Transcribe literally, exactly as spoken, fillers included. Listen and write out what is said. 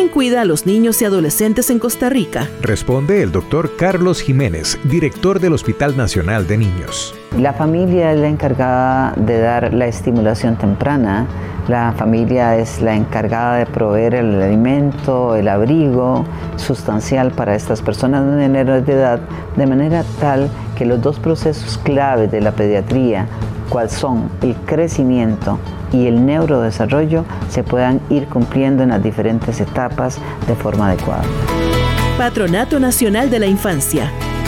¿Quién cuida a los niños y adolescentes en Costa Rica? Responde el doctor Carlos Jiménez, director del Hospital Nacional de Niños. La familia es la encargada de dar la estimulación temprana. La familia es la encargada de proveer el alimento, el abrigo sustancial para estas personas menores de edad, de manera tal que los dos procesos claves de la pediatría, cuáles son el crecimiento y el neurodesarrollo, se puedan ir cumpliendo en las diferentes etapas de forma adecuada. Patronato Nacional de la Infancia.